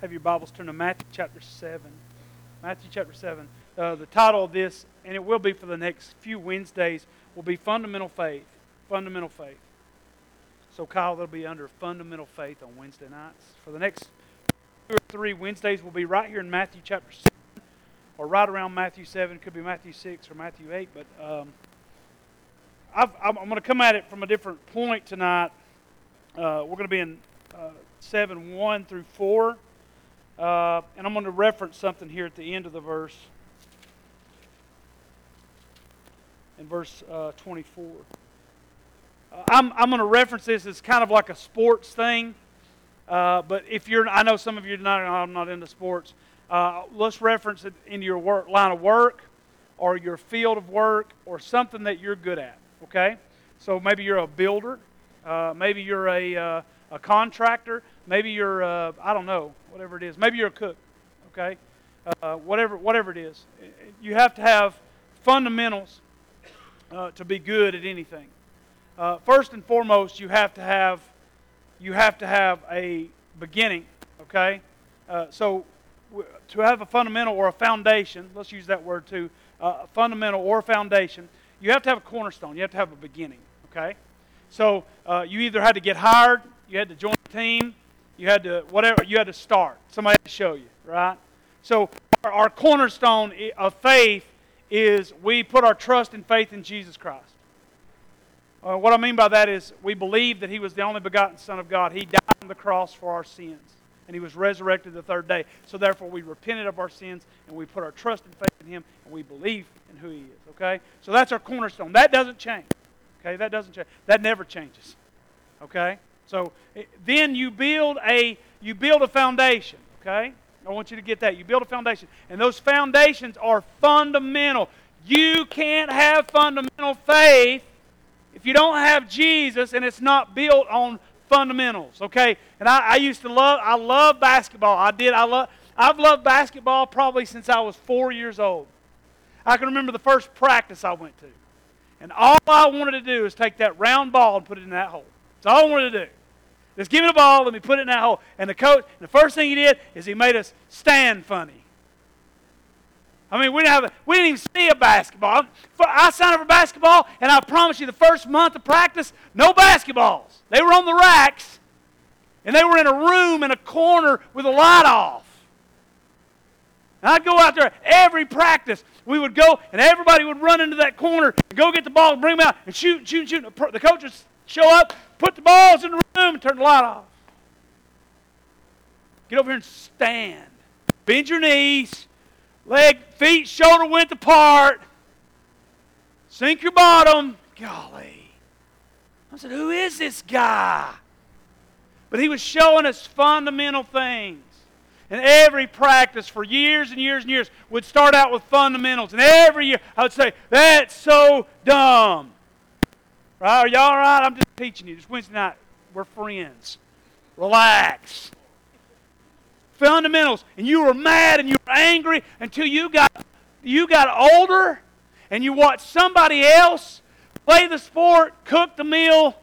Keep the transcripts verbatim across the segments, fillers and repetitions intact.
have your Bibles turn to Matthew chapter seven. Matthew chapter seven. Uh, the title of this, and it will be for the next few Wednesdays, will be Fundamental Faith. Fundamental Faith. So Kyle, they'll be under Fundamental Faith on Wednesday nights. For the next two or three Wednesdays, we'll be right here in Matthew chapter seven, or right around Matthew seven. Could be Matthew six or Matthew eight, but um, I've, I'm, I'm going to come at it from a different point tonight. Uh, we're going to be in uh, seven one through four. Uh, and I'm going to reference something here at the end of the verse. In verse uh, twenty-four. Uh, I'm, I'm going to reference this as kind of like a sports thing. Uh, but if you're, I know some of you are not, I'm not into sports. Uh, let's reference it in your work, line of work or your field of work or something that you're good at. Okay? So maybe you're a builder. Uh, maybe you're a, uh, a contractor. Maybe you're, uh, I don't know, whatever it is. Maybe you're a cook, okay? Uh, whatever whatever it is. You have to have fundamentals uh, to be good at anything. Uh, first and foremost, you have to have you have to have a beginning, okay? Uh, so w- to have a fundamental or a foundation, let's use that word too, uh, a fundamental or a foundation, you have to have a cornerstone. You have to have a beginning, okay? So uh, you either had to get hired, you had to join a team, you had to, whatever, you had to start. Somebody had to show you, right? So our, our cornerstone of faith is we put our trust and faith in Jesus Christ. Uh, what I mean by that is we believe that He was the only begotten Son of God. He died on the cross for our sins. And He was resurrected the third day. So therefore we repented of our sins and we put our trust and faith in Him and we believe in who He is. Okay? So that's our cornerstone. That doesn't change. Okay? That doesn't change. That never changes. Okay? So then you build a you build a foundation, okay? I want you to get that. You build a foundation. And those foundations are fundamental. You can't have fundamental faith if you don't have Jesus and it's not built on fundamentals, okay? And I, I used to love I love basketball. I did I love I've loved basketball probably since I was four years old. I can remember the first practice I went to. And all I wanted to do is take that round ball and put it in that hole. That's all I wanted to do. Just give me the ball, let me put it in that hole. And the coach, the first thing he did is he made us stand funny. I mean, we didn't have a, we didn't even see a basketball. I signed up for basketball, and I promise you, the first month of practice, no basketballs. They were on the racks, and they were in a room in a corner with a light off. And I'd go out there every practice. We would go, and everybody would run into that corner and go get the ball and bring them out and shoot, shoot, shoot. The coach would show up, put the balls in the room, and turn the light off. Get over here and stand. Bend your knees, leg, feet, shoulder width apart. Sink your bottom. Golly. I said, who is this guy? But he was showing us fundamental things. And every practice for years and years and years would start out with fundamentals. And every year I would say, that's so dumb. Right? Are y'all all right? I'm just teaching you. It's Wednesday night. We're friends. Relax. Fundamentals. And you were mad and you were angry until you got you got older and you watched somebody else play the sport, cook the meal,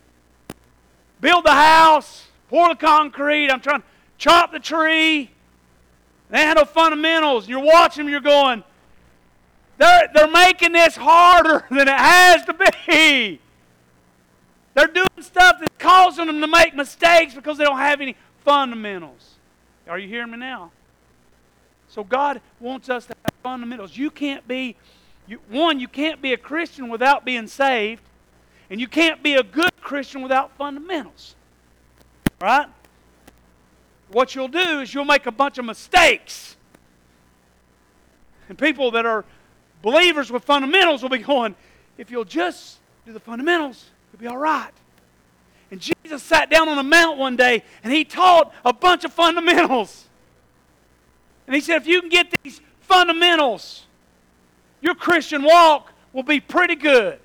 build the house, pour the concrete. I'm trying to chop the tree. They had no fundamentals. You're watching them. You're going, they're they're making this harder than it has to be. They're doing stuff that's causing them to make mistakes because they don't have any fundamentals. Are you hearing me now? So God wants us to have fundamentals. You can't be, you, one, you can't be a Christian without being saved, and you can't be a good Christian without fundamentals. Right? What you'll do is you'll make a bunch of mistakes. And people that are believers with fundamentals will be going, if you'll just do the fundamentals, it'll be all right. And Jesus sat down on a mount one day and He taught a bunch of fundamentals. And He said, if you can get these fundamentals, your Christian walk will be pretty good.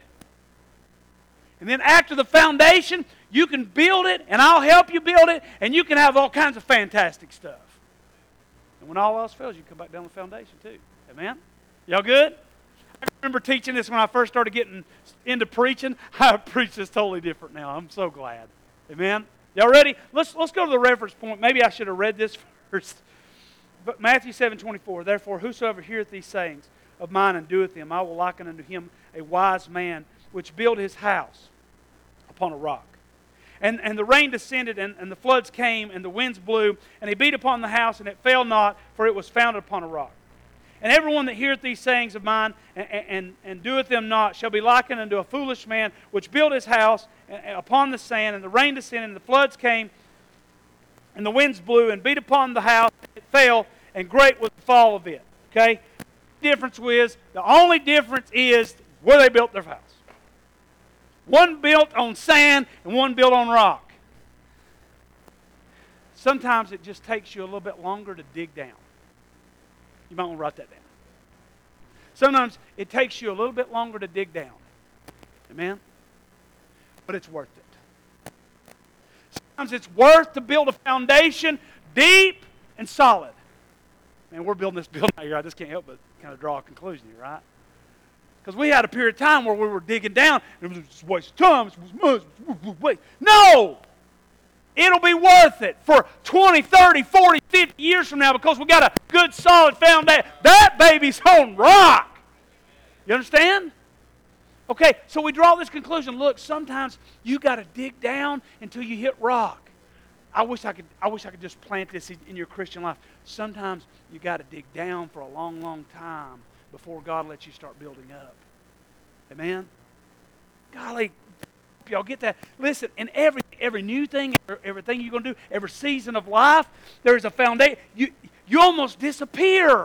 And then after the foundation, you can build it, and I'll help you build it, and you can have all kinds of fantastic stuff. And when all else fails, you come back down the foundation too. Amen? Y'all good? I remember teaching this when I first started getting into preaching. I preach this totally different now. I'm so glad. Amen? Y'all ready? Let's let's go to the reference point. Maybe I should have read this verse. But Matthew seven twenty-four, therefore whosoever heareth these sayings of mine and doeth them, I will liken unto him a wise man which built his house upon a rock. And, and the rain descended, and, and the floods came, and the winds blew, and he beat upon the house, and it fell not, for it was founded upon a rock. And everyone that heareth these sayings of mine, and, and, and doeth them not, shall be likened unto a foolish man, which built his house upon the sand, and the rain descended, and the floods came, and the winds blew, and beat upon the house, and it fell, and great was the fall of it. Okay? The difference is, the only difference is where they built their house. One built on sand and one built on rock. Sometimes it just takes you a little bit longer to dig down. You might want to write that down. Sometimes it takes you a little bit longer to dig down. Amen? But it's worth it. Sometimes it's worth to build a foundation deep and solid. Man, we're building this building out here. I just can't help but kind of draw a conclusion here, right? Because we had a period of time where we were digging down, and it was just a waste of time. It was waste. No! It'll be worth it for twenty, thirty, forty, fifty years from now because we got a good, solid foundation. That baby's on rock. You understand? Okay, so we draw this conclusion. Look, sometimes you got to dig down until you hit rock. I wish I could. I wish I could just plant this in your Christian life. Sometimes you got to dig down for a long, long time before God lets you start building up. Amen? Golly, y'all get that? Listen, in every every new thing, everything you're going to do, every season of life, there's a foundation. You, you almost disappear.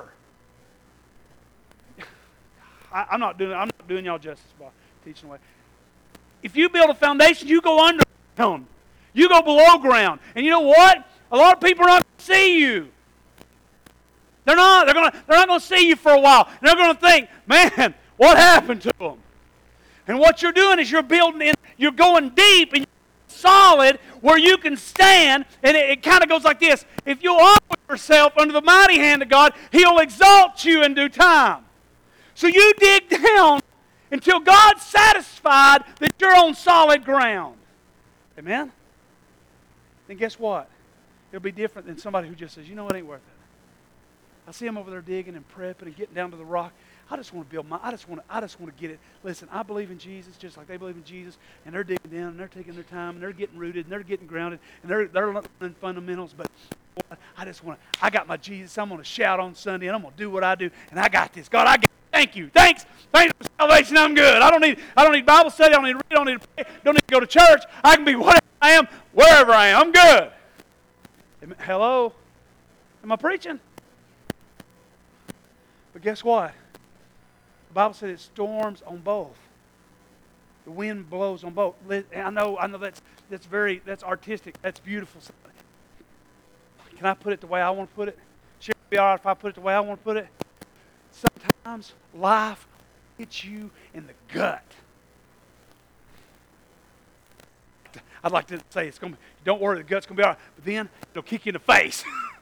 I, I'm not doing I'm not doing y'all justice by teaching away. If you build a foundation, you go underground. You go below ground. And you know what? A lot of people are not going to see you. They're not. They're going to, they're not going to see you for a while. And they're going to think, man, what happened to them? And what you're doing is you're building in, you're going deep and you're solid where you can stand. And it, it kind of goes like this. If you humble yourself under the mighty hand of God, He'll exalt you in due time. So you dig down until God's satisfied that you're on solid ground. Amen? Then guess what? It'll be different than somebody who just says, you know, it ain't worth it. I see them over there digging and prepping and getting down to the rock. I just want to build my, I just want to, I just want to get it. Listen, I believe in Jesus just like they believe in Jesus, and they're digging down and they're taking their time and they're getting rooted and they're getting grounded and they're they're learning fundamentals. But I just want to, I got my Jesus. I'm going to shout on Sunday and I'm going to do what I do, and I got this. God, I got it. Thank you. Thanks. Thanks for salvation. I'm good. I don't need, I don't need Bible study. I don't need to read. I don't need to pray. Don't need to go to church. I can be whatever I am, wherever I am. I'm good. Hello? Am I preaching? But guess what? The Bible said it storms on both. The wind blows on both. I know, I know that's that's very that's artistic. That's beautiful. Can I put it the way I want to put it? Should it be all right if I put it the way I want to put it? Sometimes life hits you in the gut. I'd like to say it's going to be, don't worry, the gut's going to be all right. But then it'll kick you in the face.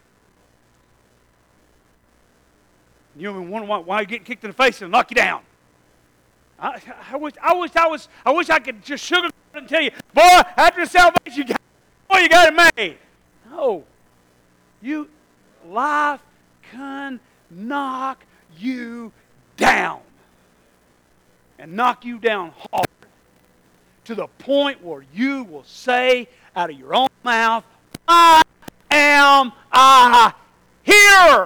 You know, wonder why, why you're getting kicked in the face and knock you down. I, I wish I wish I was I wish I could just sugarcoat it and tell you, boy, after salvation, you got, boy, you got it made. No, you life can knock you down and knock you down hard to the point where you will say out of your own mouth, "Why am I here?"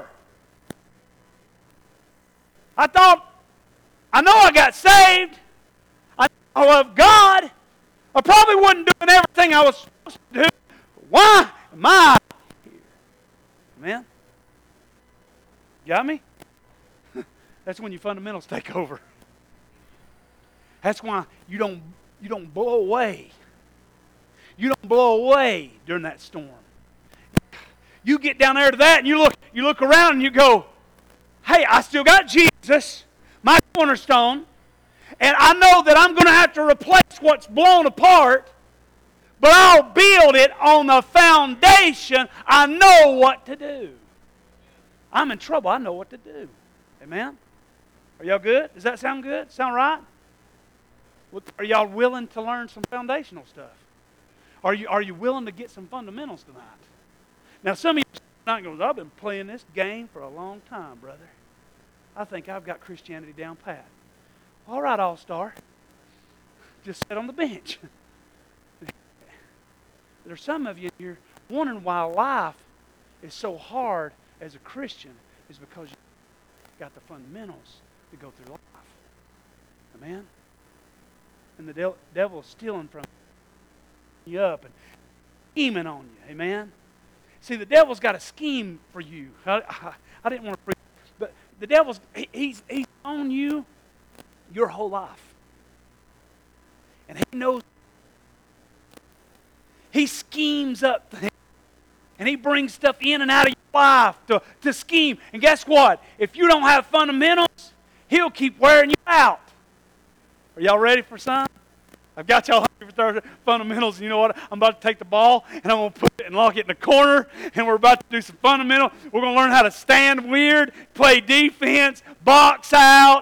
I thought, I know I got saved. I love God. I probably wasn't doing everything I was supposed to do. Why am I here? Amen? Got me? That's when your fundamentals take over. That's why you don't, you don't blow away. You don't blow away during that storm. You get down there to that and you look, you look around and you go, hey, I still got Jesus, my cornerstone, and I know that I'm going to have to replace what's blown apart, but I'll build it on the foundation. I know what to do. I'm in trouble. I know what to do. Amen? Are y'all good? Does that sound good? Sound right? Are y'all willing to learn some foundational stuff? Are you, are you willing to get some fundamentals tonight? Now, some of you night and goes, I've been playing this game for a long time, brother. I think I've got Christianity down pat. All right, all-star. Just sit on the bench. There's some of you here wondering why life is so hard as a Christian is because you've got the fundamentals to go through life. Amen? And the de- devil is stealing from you up and scheming on you. Amen? See, the devil's got a scheme for you. I, I, I didn't want to preach, but the devil's, he, he's, he's on you your whole life. And he knows. He schemes up things. And he brings stuff in and out of your life to, to scheme. And guess what? If you don't have fundamentals, he'll keep wearing you out. Are y'all ready for some? I've got y'all hungry for Thursday fundamentals. And you know what? I'm about to take the ball and I'm going to put it and lock it in the corner. And we're about to do some fundamental. We're going to learn how to stand weird, play defense, box out.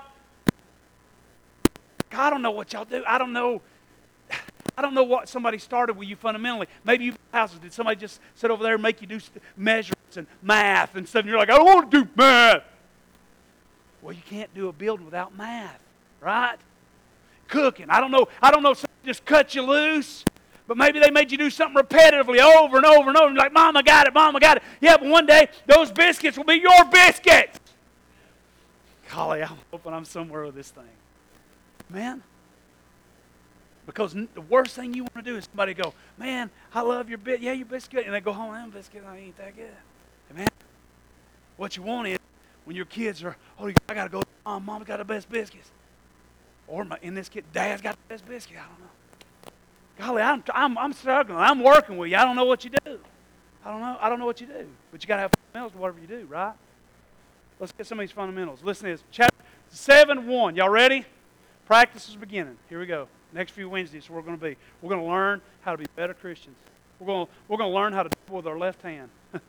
I don't know what y'all do. I don't know. I don't know what somebody started with you fundamentally. Maybe you've houses. Did somebody just sit over there and make you do measurements and math and stuff? And you're like, I don't want to do math. Well, you can't do a building without math, right? Cooking. I don't know. I don't know if somebody just cut you loose, but maybe they made you do something repetitively over and over and over. And you're like, Mom, I got it. Mom, I got it. Yeah, but one day those biscuits will be your biscuits. Golly, I'm hoping I'm somewhere with this thing. Man. Because the worst thing you want to do is somebody go, man, I love your bit. Yeah, your biscuit. And they go home, that biscuit ain't that good. Amen. What you want is when your kids are, oh, I got to go, Mom, Mom's got the best biscuits. Or my, in this kid, Dad's got the best biscuit. I don't know. Golly, I'm, I'm, I'm struggling. I'm working with you. I don't know what you do. I don't know. I don't know what you do. But you got to have fundamentals to whatever you do, right? Let's get some of these fundamentals. Listen to this. Chapter seven one. Y'all ready? Practice is beginning. Here we go. Next few Wednesdays, we're going to be. We're going to learn how to be better Christians. We're going to, we're going to learn how to do with our left hand.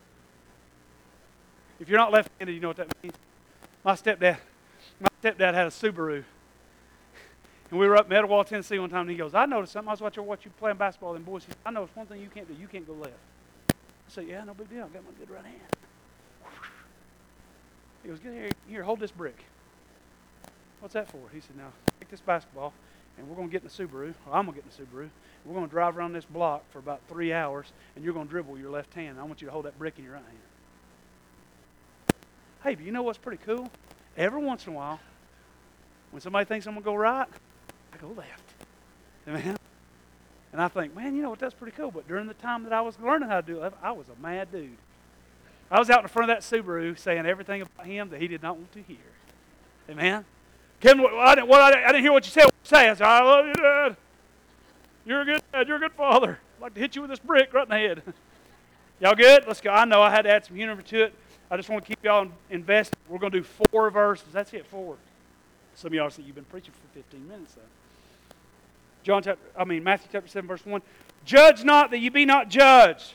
If you're not left-handed, you know what that means. My stepdad, my stepdad had a Subaru. And we were up in Etowah, Tennessee one time, and he goes, I noticed something. I was watching watch you playing basketball with them boys. He said, I noticed one thing you can't do. You can't go left. I said, yeah, no big deal. I've got my good right hand. He goes, get here. Here, hold this brick. What's that for? He said, now, take this basketball, and we're going to get in the Subaru, or I'm going to get in the Subaru. We're going to drive around this block for about three hours, and you're going to dribble your left hand. And I want you to hold that brick in your right hand. Hey, but you know what's pretty cool? Every once in a while, when somebody thinks I'm going to go right, I go left. Amen? And I think, man, you know what, that's pretty cool. But during the time that I was learning how to do it, I was a mad dude. I was out in front of that Subaru saying everything about him that he did not want to hear. Amen? Kevin, what, I, didn't, what, I, didn't, I didn't hear what you said. What you say? I said, I love you, Dad. You're a good dad. You're a good father. I'd like to hit you with this brick right in the head. Y'all good? Let's go. I know I had to add some humor to it. I just want to keep y'all invested. We're going to do four verses. That's it, four. Some of y'all say you've been preaching for fifteen minutes, though. John chapter, I mean Matthew chapter seven, verse one. Judge not that you be not judged.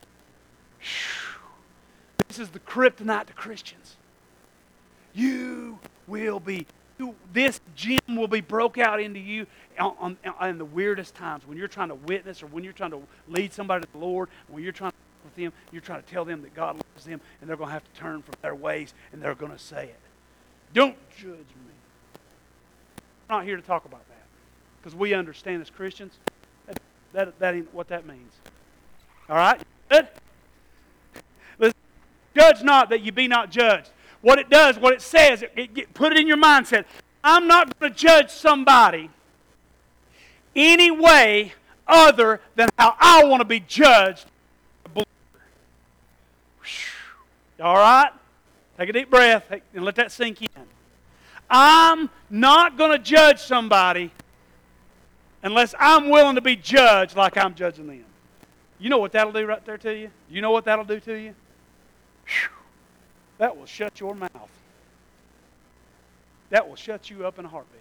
This is the kryptonite to Christians. You will be, you, this gem will be broke out into you on, on, on the weirdest times. When you're trying to witness or when you're trying to lead somebody to the Lord, when you're trying to talk with them, you're trying to tell them that God loves them, and they're going to have to turn from their ways, and they're going to say it. Don't judge me. I'm not here to talk about that. Because we understand as Christians, that, that, that ain't what that means. All right? Good? Listen, judge not that you be not judged. What it does, what it says, it, it, put it in your mindset. I'm not going to judge somebody any way other than how I want to be judged. All right? Take a deep breath and let that sink in. I'm not going to judge somebody unless I'm willing to be judged like I'm judging them. You know what that'll do right there to you? You know what that'll do to you? Whew. That will shut your mouth. That will shut you up in a heartbeat.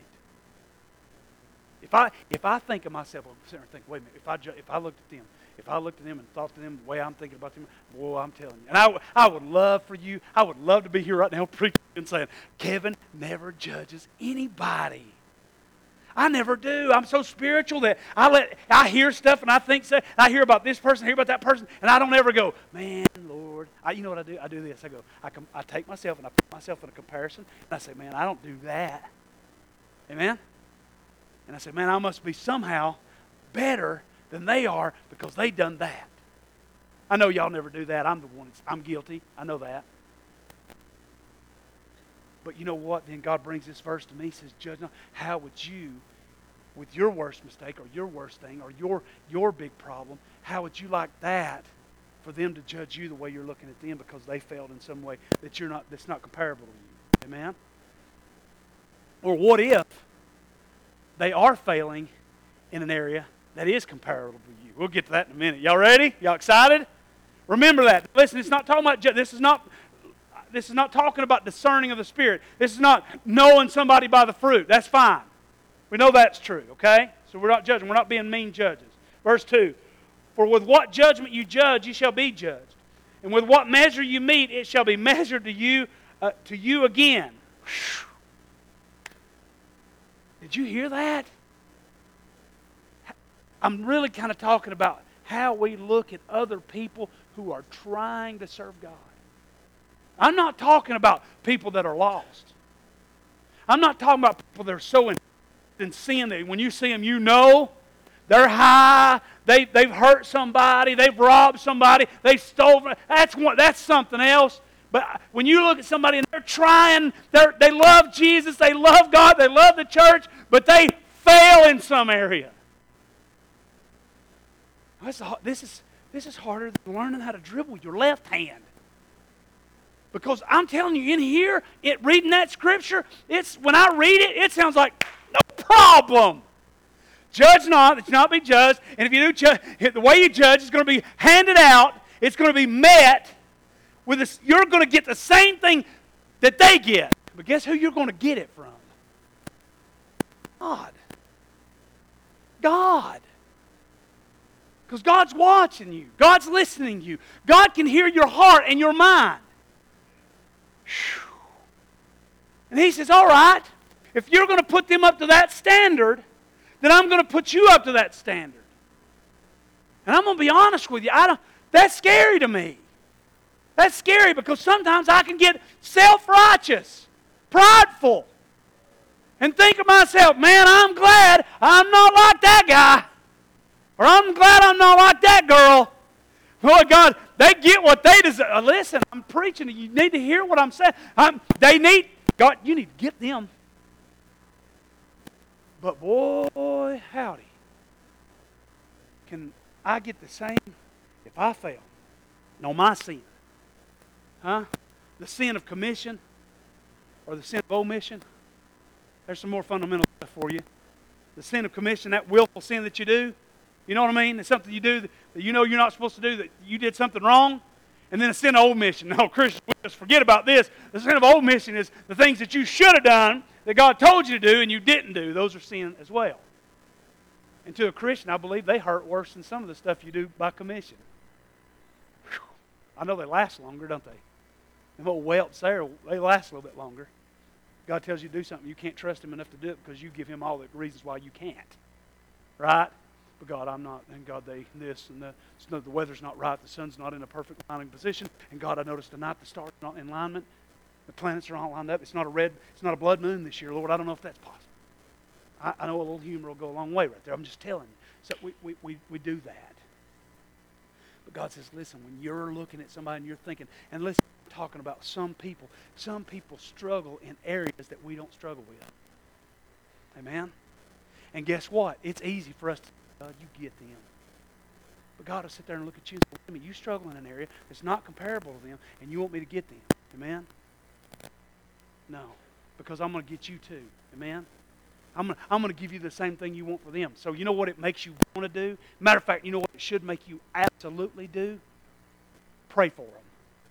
If I if I think of myself, I'm sitting there and think, wait a minute, if I ju- if I looked at them, if I looked at them and thought to them the way I'm thinking about them, boy, I'm telling you. And I, w- I would love for you, I would love to be here right now preaching and saying, Kevin never judges anybody. I never do. I'm so spiritual that I let I hear stuff and I think so. I hear about this person, I hear about that person, and I don't ever go, man, Lord. Lord. I, you know what I do? I do this. I go, I, com- I take myself and I put myself in a comparison, and I say, man, I don't do that. Amen? And I say, man, I must be somehow better than they are because they done that. I know y'all never do that. I'm the one. That's, I'm guilty. I know that. But you know what? Then God brings this verse to me. He says, judge not. How would you, with your worst mistake or your worst thing or your, your big problem, how would you like that for them to judge you the way you're looking at them because they failed in some way that you're not, that's not comparable to you? Amen? Or what if they are failing in an area that is comparable to you? We'll get to that in a minute. Y'all ready? Y'all excited? Remember that. Listen, it's not talking about, this is not, this is not talking about discerning of the Spirit. This is not knowing somebody by the fruit. That's fine. We know that's true, okay? So we're not judging. We're not being mean judges. Verse two, for with what judgment you judge, you shall be judged. And with what measure you meet, it shall be measured to you, uh, to you again. Whew. Did you hear that? I'm really kind of talking about how we look at other people who are trying to serve God. I'm not talking about people that are lost. I'm not talking about people that are so in, in sin that when you see them, you know they're high, they, they've hurt somebody, they've robbed somebody, they've stolen. That's, one, that's something else. But when you look at somebody and they're trying, they're, they love Jesus, they love God, they love the church, but they fail in some area. This is, this is harder than learning how to dribble with your left hand. Because I'm telling you, in here, it, reading that scripture, it's when I read it, it sounds like no problem. Judge not, that you not be judged. And if you do judge, the way you judge is going to be handed out. It's going to be met with this. You're going to get the same thing that they get. But guess who you're going to get it from? God. God. Because God's watching you. God's listening to you. God can hear your heart and your mind. Whew. And He says, all right, if you're going to put them up to that standard, then I'm going to put you up to that standard. And I'm going to be honest with you. I don't, that's scary to me. That's scary because sometimes I can get self-righteous, prideful, and think of myself, man, I'm glad I'm not like that guy. Or I'm glad I'm not like that girl. Oh, God, they get what they deserve. Listen, I'm preaching. You need to hear what I'm saying. I'm, they need, God, you need to get them. But boy, howdy. Can I get the same if I fail? No, my sin. Huh? The sin of commission or the sin of omission. There's some more fundamental stuff for you. The sin of commission, that willful sin that you do. You know what I mean? It's something you do that you know you're not supposed to do, that you did something wrong. And then a sin of omission. No, Christians, we just forget about this. The sin of omission is the things that you should have done that God told you to do and you didn't do. Those are sin as well. And to a Christian, I believe they hurt worse than some of the stuff you do by commission. Whew. I know they last longer, don't they? Them old welts there, they last a little bit longer. God tells you to do something, you can't trust Him enough to do it because you give Him all the reasons why you can't. Right? But God, I'm not, and God, they this, and the, the weather's not right, the sun's not in a perfect lining position, and God, I noticed tonight the stars are not in alignment, the planets are not lined up, it's not a red, it's not a blood moon this year, Lord, I don't know if that's possible. I, I know a little humor will go a long way right there, I'm just telling you. So we, we, we, we do that. But God says, listen, when you're looking at somebody and you're thinking, and listen, I'm talking about some people, some people struggle in areas that we don't struggle with. Amen? And guess what? It's easy for us to God, you get them. But God will sit there and look at you and say, wait a minute, you struggle in an area that's not comparable to them, and you want me to get them. Amen? No. Because I'm going to get you too. Amen? I'm going, to, I'm going to give you the same thing you want for them. So you know what it makes you want to do? Matter of fact, you know what it should make you absolutely do? Pray for them.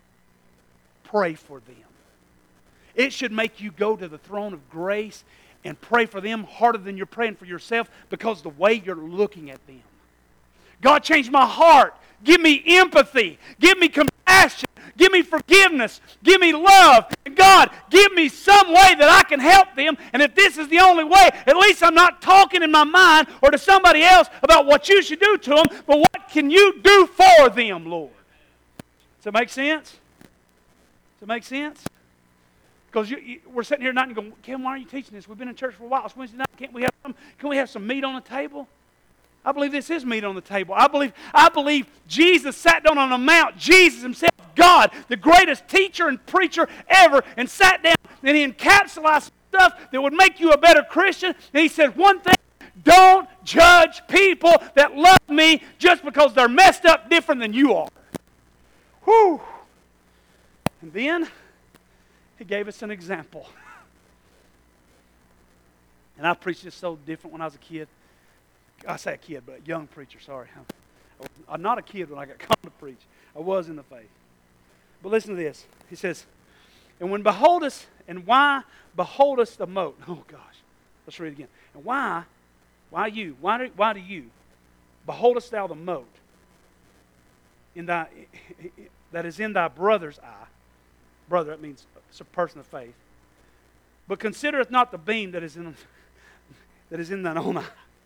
Pray for them. It should make you go to the throne of grace and pray for them harder than you're praying for yourself because the way you're looking at them. God, change my heart. Give me empathy. Give me compassion. Give me forgiveness. Give me love. And God, give me some way that I can help them. And if this is the only way, at least I'm not talking in my mind or to somebody else about what you should do to them, but what can you do for them, Lord? Does it make sense? Does it make sense? Because you, you, we're sitting here tonight and going, Kevin, why are you teaching this? We've been in church for a while. It's Wednesday night. Can't we have some? Can we have some meat on the table? I believe this is meat on the table. I believe, I believe Jesus sat down on a mount. Jesus himself, God, the greatest teacher and preacher ever, and sat down and he encapsulated stuff that would make you a better Christian. And he said one thing: don't judge people that love me just because they're messed up different than you are. Whew. And then he gave us an example. And I preached this so different when I was a kid. I say a kid, but a young preacher, sorry. I'm not a kid when I got called to preach. I was in the faith. But listen to this. He says, and when beholdest, and why beholdest the mote? Oh gosh. Let's read it again. And why, why you? Why do, why do you? Beholdest thou the mote in thy, that is in thy brother's eye. Brother, that means it's a person of faith. But considereth not the beam that is in that is in thine own eye.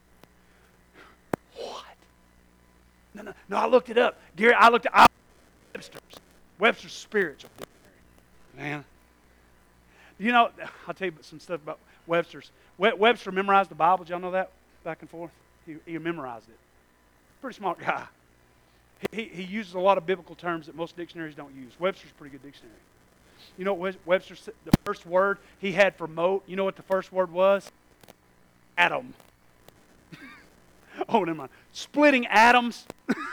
What? No, no, no. I looked it up, Gary. I looked at I, Webster's Webster's spiritual dictionary. Man, you know, I'll tell you some stuff about Webster's. Webster memorized the Bible. Did y'all know that? Back and forth. He, he memorized it. Pretty smart guy. He, he uses a lot of biblical terms that most dictionaries don't use. Webster's a pretty good dictionary. You know what Webster said? The first word he had for mote, you know what the first word was? Atom. Oh, never mind. Splitting atoms.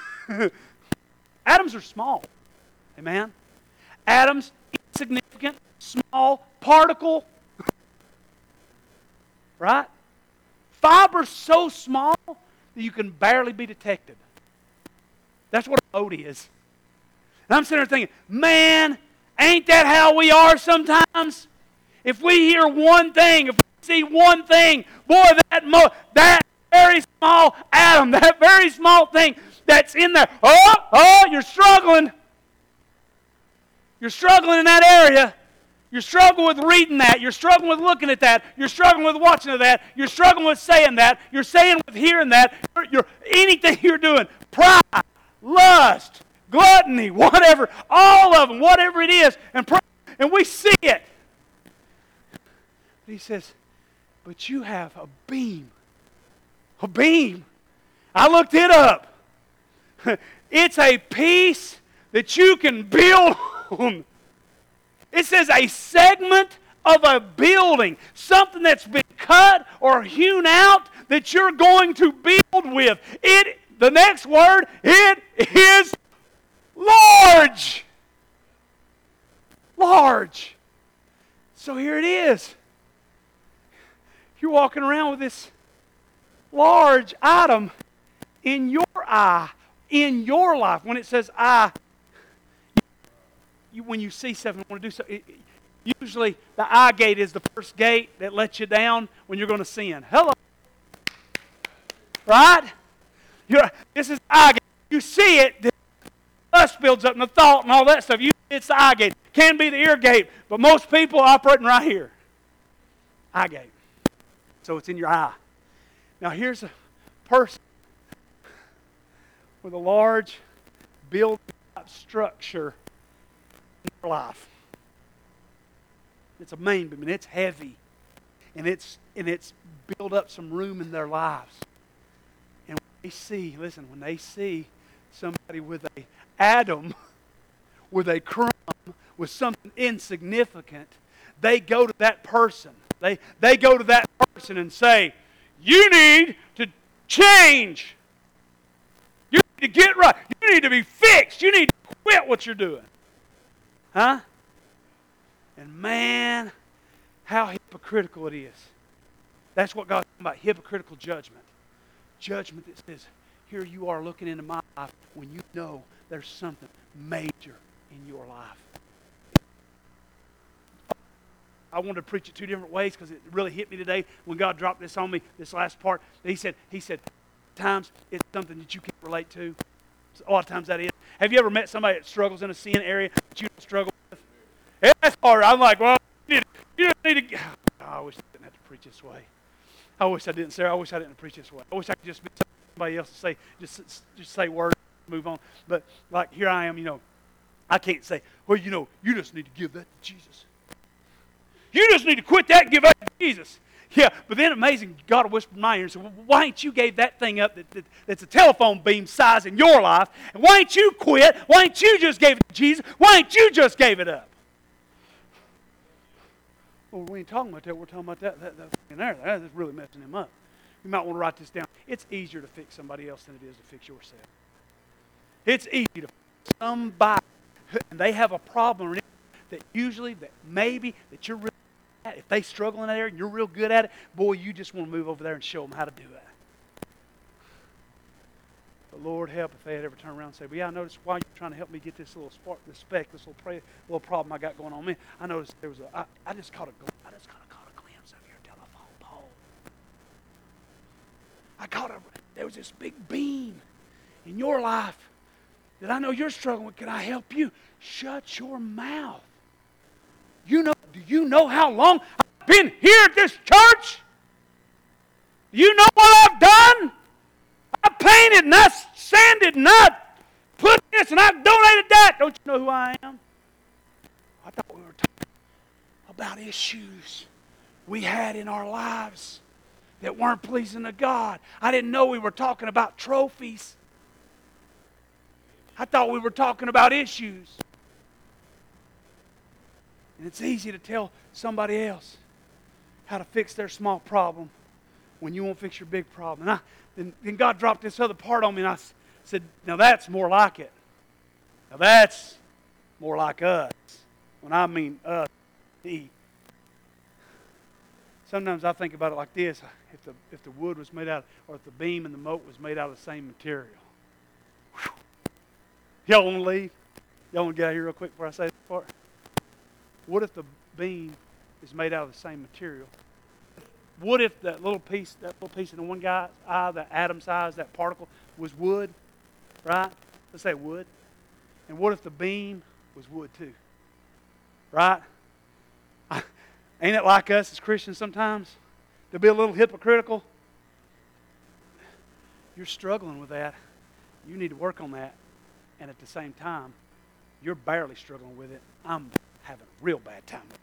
Atoms are small. Amen? Atoms, insignificant, small, particle. Right? Fiber so small that you can barely be detected. That's what a mote is. And I'm sitting there thinking, man, ain't that how we are sometimes? If we hear one thing, if we see one thing, boy, that mo- that very small atom, that very small thing that's in there, oh, oh, you're struggling. You're struggling in that area. You're struggling with reading that. You're struggling with looking at that. You're struggling with watching that. You're struggling with saying that. You're saying with hearing that. You're, you're anything you're doing, pride, lust, gluttony, whatever, all of them, whatever it is, and pray, and we see it. He says, but you have a beam. A beam. I looked it up. It's a piece that you can build on. It says a segment of a building, something that's been cut or hewn out that you're going to build with. It. The next word, it is large. Large. So here it is. You're walking around with this large item in your eye, in your life. When it says eye, you, when you see something, want to do something, it, usually the eye gate is the first gate that lets you down when you're going to sin. Hello. Right? You're, this is the eye gate. You see it, the lust builds up and the thought and all that stuff. You, it's the eye gate. Can be the ear gate, but most people are operating right here. Eye gate. So it's in your eye. Now here's a person with a large building structure in their life. It's a main beam and it's heavy. And it's and it's built up some room in their lives. And when they see, listen, when they see somebody with a atom, with a crumb, with something insignificant, they go to that person. They, they go to that person and say, you need to change. You need to get right. You need to be fixed. You need to quit what you're doing. Huh? And man, how hypocritical it is. That's what God's talking about, hypocritical judgment. Judgment that says, here you are looking into my life when you know there's something major in your life. I wanted to preach it two different ways because it really hit me today when God dropped this on me, this last part. He said, He said, times it's something that you can't relate to. A lot of times that is. Have you ever met somebody that struggles in a sin area that you don't struggle with? Yeah, that's hard. I'm like, well, you need, you need to. Oh, I wish I didn't have to preach this way. I wish I didn't, Sarah. I wish I didn't preach this way. I wish I could just be somebody else to say, just, just say words, move on. But like here I am, you know, I can't say, well, you know, you just need to give that to Jesus. You just need to quit that and give that to Jesus. Yeah, but then amazing, God will whisper in my ear and say, well, why ain't you gave that thing up that, that, that's a telephone beam size in your life? And why ain't you quit? Why ain't you just gave it to Jesus? Why ain't you just gave it up? Well, we ain't talking about that. We're talking about that, that, that in there. That's really messing him up. You might want to write this down. It's easier to fix somebody else than it is to fix yourself. It's easy to fix somebody, and they have a problem that usually, that maybe, that you're really good at. If they struggle in that area and you're real good at it, boy, you just want to move over there and show them how to do it. But Lord help if they had ever turned around and say, well, yeah, I noticed while you're trying to help me get this little spark, this speck, this little, pray, little problem I got going on me, I noticed there was a, I, I just caught a, I just caught a, caught a glimpse of your telephone pole. I caught a, there was this big beam in your life that I know you're struggling with. Can I help you? Shut your mouth. You know, do you know how long I've been here at this church? Do you know what I've done? I painted and I sanded and I put this and I donated that. Don't you know who I am? I thought we were talking about issues we had in our lives that weren't pleasing to God. I didn't know we were talking about trophies. I thought we were talking about issues. And it's easy to tell somebody else how to fix their small problem when you won't fix your big problem. And I, then, then God dropped this other part on me, and I said, now that's more like it. Now that's more like us. When I mean us, he. Sometimes I think about it like this. If the, if the wood was made out, or if the beam and the moat was made out of the same material. Whew. Y'all want to leave? Y'all want to get out of here real quick before I say this part? What if the beam is made out of the same material? What if that little piece, that little piece in the one guy's eye, that atom size, that particle, was wood, right? Let's say wood. And what if the beam was wood too? Right? Ain't it like us as Christians sometimes? To be a little hypocritical? You're struggling with that. You need to work on that. And at the same time, you're barely struggling with it. I'm having a real bad time with it.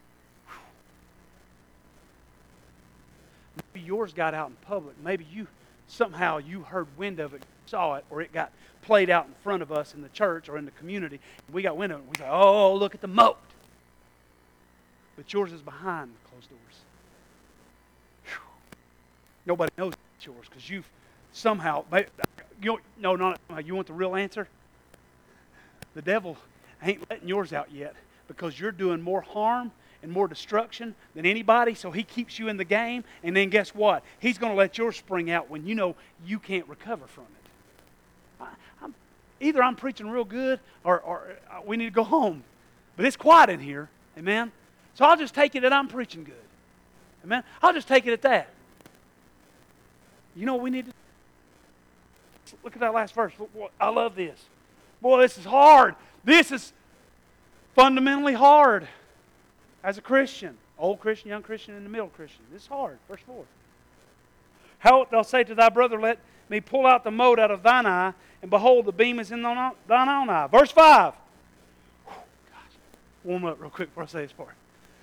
Maybe yours got out in public. Maybe you somehow you heard wind of it, saw it, or it got played out in front of us in the church or in the community. We got wind of it. We say, oh, look at the moat. But yours is behind closed doors. Whew. Nobody knows it's yours because you've somehow, you no, not you want the real answer? The devil ain't letting yours out yet because you're doing more harm and more destruction than anybody, so he keeps you in the game, and then guess what? He's going to let yours spring out when you know you can't recover from it. I, I'm, either I'm preaching real good or, or we need to go home. But it's quiet in here, amen? So I'll just take it that I'm preaching good, amen? I'll just take it at that. You know what we need to do? Look at that last verse. I love this. Boy, this is hard. This is fundamentally hard. As a Christian, old Christian, young Christian, and the middle Christian. This is hard. Verse four. How wilt thou say to thy brother, let me pull out the mote out of thine eye, and behold, the beam is in thine own eye. Verse five. Whew, gosh. Warm up real quick before I say this part.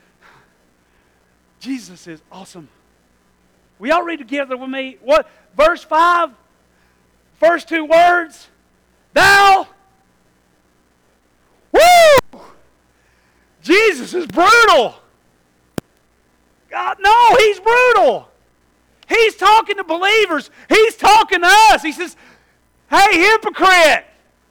Jesus is awesome. Will y'all read together with me? What? Verse five, first two words. Thou. Woo! Jesus is brutal. God, no, he's brutal. He's talking to believers. He's talking to us. He says, hey, hypocrite.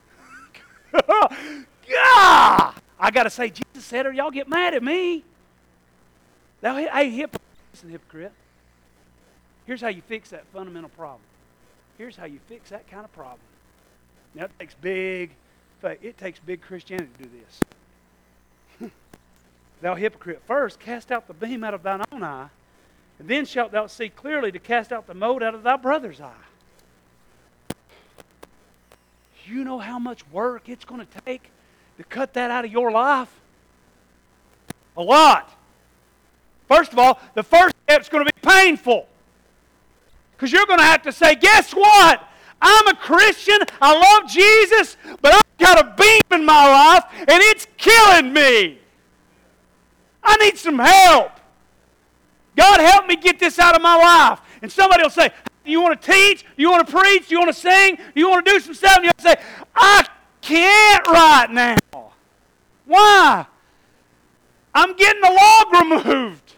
God, I got to say, Jesus said, or y'all get mad at me. Now, hey, hypocrite. Listen, hypocrite. Here's how you fix that fundamental problem. Here's how you fix that kind of problem. Now, it takes big, it takes big Christianity to do this. Thou hypocrite, first cast out the beam out of thine own eye, and then shalt thou see clearly to cast out the mote out of thy brother's eye. You know how much work it's going to take to cut that out of your life? A lot. First of all, the first step is going to be painful. Because you're going to have to say, guess what? I'm a Christian. I love Jesus, but I've got a beam in my life, and it's killing me. I need some help. God, help me get this out of my life. And somebody will say, do you want to teach? Do you want to preach? Do you want to sing? Do you want to do some stuff? And you'll say, I can't right now. Why? I'm getting the log removed.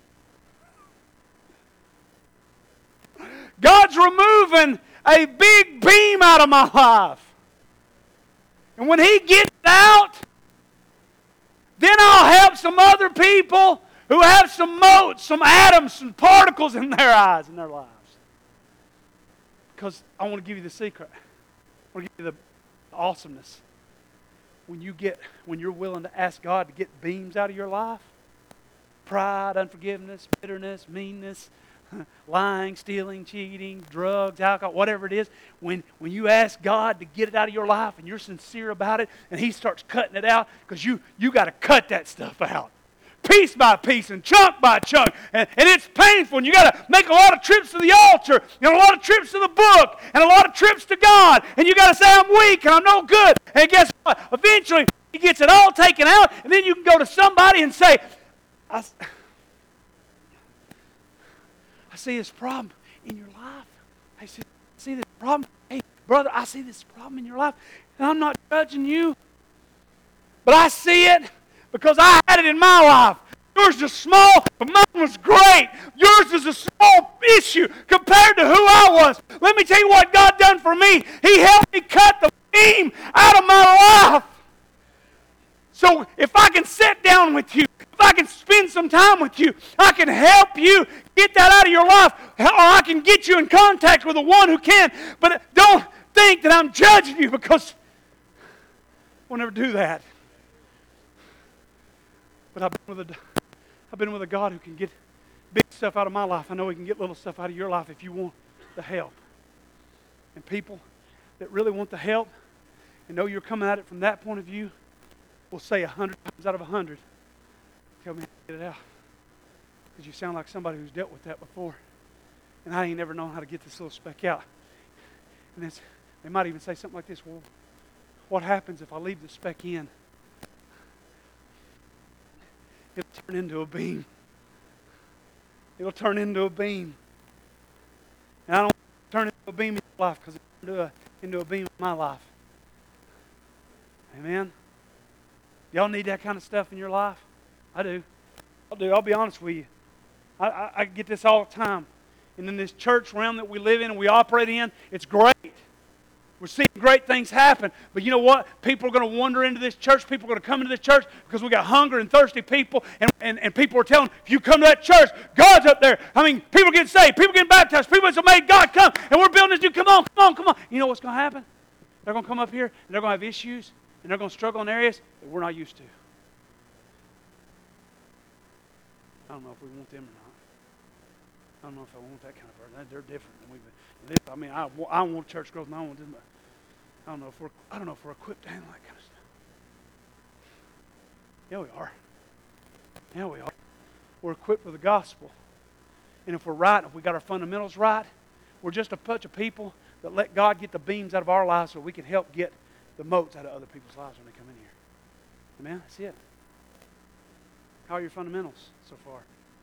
God's removing a big beam out of my life. And when He gets it out, then I'll help some other people who have some motes, some atoms, some particles in their eyes, in their lives. Because I want to give you the secret. I want to give you the awesomeness. When you get, when you're willing to ask God to get beams out of your life, pride, unforgiveness, bitterness, meanness, lying, stealing, cheating, drugs, alcohol, whatever it is, when, when you ask God to get it out of your life and you're sincere about it and He starts cutting it out, because you, you got to cut that stuff out. Piece by piece and chunk by chunk. And, and it's painful. And you got to make a lot of trips to the altar and a lot of trips to the book and a lot of trips to God. And you got to say, I'm weak and I'm no good. And guess what? Eventually, He gets it all taken out. And then you can go to somebody and say, I, I see this problem in your life. I see, I see this problem. Hey, brother, I see this problem in your life. And I'm not judging you. But I see it. Because I had it in my life. Yours is small, but mine was great. Yours is a small issue compared to who I was. Let me tell you what God done for me. He helped me cut the beam out of my life. So if I can sit down with you, if I can spend some time with you, I can help you get that out of your life. Or I can get you in contact with the one who can. But don't think that I'm judging you, because we'll never do that. But I've been, with a, I've been with a God who can get big stuff out of my life. I know He can get little stuff out of your life if you want the help. And people that really want the help and know you're coming at it from that point of view will say a hundred times out of a hundred, tell me how to get it out. Because you sound like somebody who's dealt with that before. And I ain't never known how to get this little speck out. And it's, they might even say something like this, well, what happens if I leave the speck in? It'll turn into a beam. It'll turn into a beam. And I don't want it to turn into a beam in your life, because it'll turn into a, into a beam in my life. Amen? Y'all need that kind of stuff in your life? I do. I do. I'll be honest with you. I, I, I get this all the time. And in this church realm that we live in and we operate in, it's great. We're seeing great things happen. But you know what? People are going to wander into this church. People are going to come into this church because we got hunger and thirsty people. And, and, and people are telling, if you come to that church, God's up there. I mean, people getting saved. People getting baptized. People have made God come. And we're building this new. Come on, come on, come on. You know what's going to happen? They're going to come up here and they're going to have issues. And they're going to struggle in areas that we're not used to. I don't know if we want them or not. I don't know if I want that kind of person. They're different than we've been. I mean, I, I want church growth and I want them. I don't know if we're I don't know if we're equipped to handle that kind of stuff. Yeah, we are. Yeah, we are. We're equipped with the gospel. And if we're right, if we got our fundamentals right, we're just a bunch of people that let God get the beams out of our lives so we can help get the motes out of other people's lives when they come in here. Amen? That's it. How are your fundamentals so far?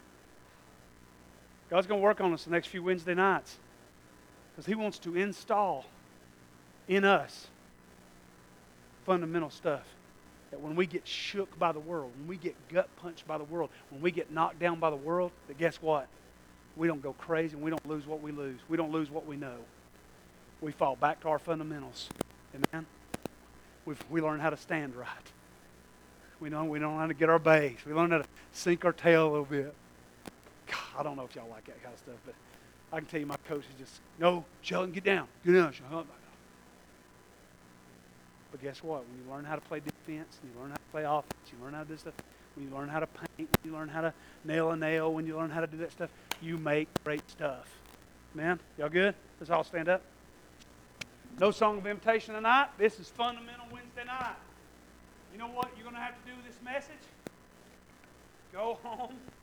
God's going to work on us the next few Wednesday nights because He wants to install in us fundamental stuff that when we get shook by the world, when we get gut punched by the world, when we get knocked down by the world, that guess what? We don't go crazy and we don't lose what we lose. We don't lose what we know. We fall back to our fundamentals. Amen? We've, we learn how to stand right. We know we know how to get our base. We learn how to sink our tail a little bit. God, I don't know if y'all like that kind of stuff, but I can tell you my coach is just, no, Sheldon, get down. Get down, Sheldon. But guess what? When you learn how to play defense, and you learn how to play offense, you learn how to do stuff, when you learn how to paint, when you learn how to nail a nail, when you learn how to do that stuff, you make great stuff. Man, y'all good? Let's all stand up. No song of invitation tonight. This is Fundamental Wednesday night. You know what you're going to have to do with this message? Go home.